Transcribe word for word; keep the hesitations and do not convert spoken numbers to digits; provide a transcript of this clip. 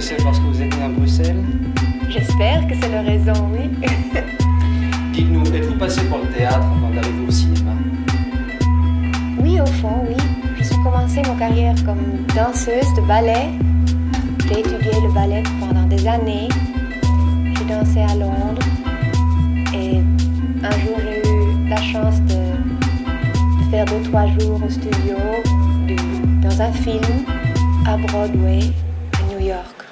c'est parce que vous êtes né à Bruxelles? J'espère que c'est la raison, oui. Dites-nous, êtes-vous passé par le théâtre avant d'arriver au cinéma? Oui, au fond, oui. Je suis commencé ma carrière comme danseuse de ballet. J'ai étudié le ballet pendant des années. J'ai dansé à Londres. Et un jour, j'ai eu la chance de, de faire deux, trois jours au studio, de, dans un film à Broadway, à New York.